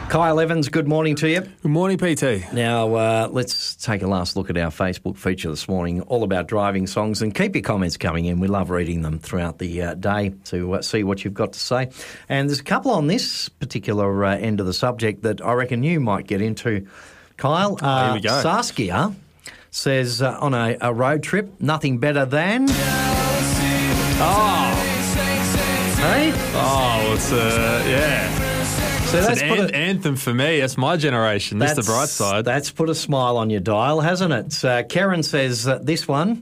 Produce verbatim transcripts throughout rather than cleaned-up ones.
Kyle Evans, good morning to you. Good morning, P T. Now, uh, let's take a last look at our Facebook feature this morning, all about driving songs, and keep your comments coming in. We love reading them throughout the uh, day to uh, see what you've got to say. And there's a couple on this particular uh, end of the subject that I reckon you might get into, Kyle. Oh, uh, here we go. Saskia says uh, on a, a road trip, nothing better than... Oh, Hey? oh, it's uh, yeah. So It's that's an put an- a, anthem for me. That's my generation. That's the bright side. That's put a smile on your dial, hasn't it? Uh, Karen says uh, this one.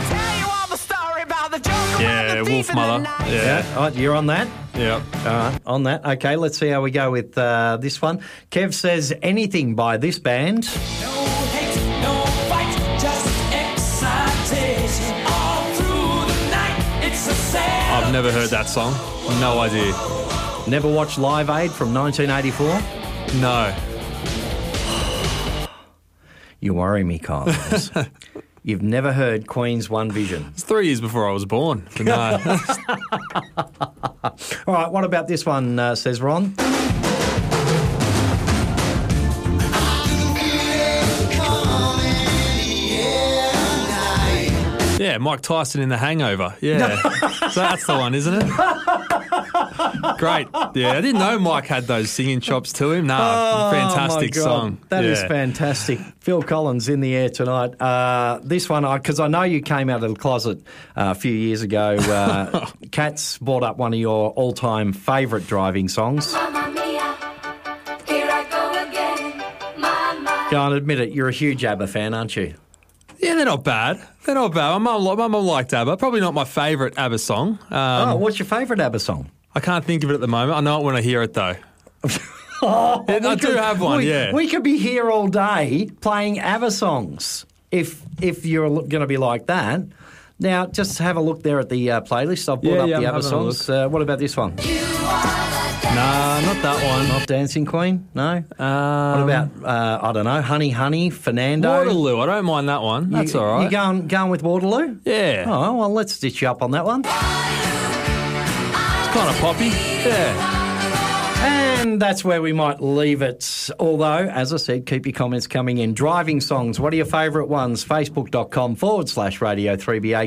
Yeah, Wolf Mother. Yeah, All right, you're on that? yeah. All right, on that. Okay, let's see how we go with uh, this one. Kev says anything by this band. No hate, no fight, just excitation all through the night. It's a sad. I've never heard that song. No idea. Never watched Live Aid from nineteen eighty-four? No. You worry me, Kyle. You've never heard Queen's One Vision. It's three years before I was born. But no. All right, what about this one, uh, says Ron? Yeah, Mike Tyson in The Hangover. Yeah. So that's the one, isn't it? Great. Yeah, I didn't know Mike had those singing chops to him. Nah, fantastic Oh, my God. song. That is Yeah. fantastic. Phil Collins in the air tonight. Uh, this one, because I know you came out of the closet uh, a few years ago. Uh, Kat's brought up one of your all-time favourite driving songs. Mamma mia, here I go again. Mama. Go on, admit it. You're a huge ABBA fan, aren't you? Yeah, they're not bad. They're not bad. My mum, li- my mum liked ABBA. Probably not my favourite ABBA song. Um, oh, what's your favourite ABBA song? I can't think of it at the moment. I know it when I hear it, though. Oh, Yeah, I we do have one, we, yeah. We could be here all day playing ABBA songs if if you're going to be like that. Now, just have a look there at the uh, playlist. I've brought Yeah, up yeah, the I'm ABBA having a songs. Uh, what about this one? Nah, not that one. Not Dancing Queen? No? Um, What about, uh, I don't know, Honey Honey, Fernando? Waterloo? I don't mind that one. That's you, all right. You going, going with Waterloo? Yeah. Oh, well, let's stitch you up on that one. It's kind of poppy. Yeah. And that's where we might leave it. Although, as I said, keep your comments coming in. Driving songs, what are your favourite ones? Facebook.com forward slash Radio three B A.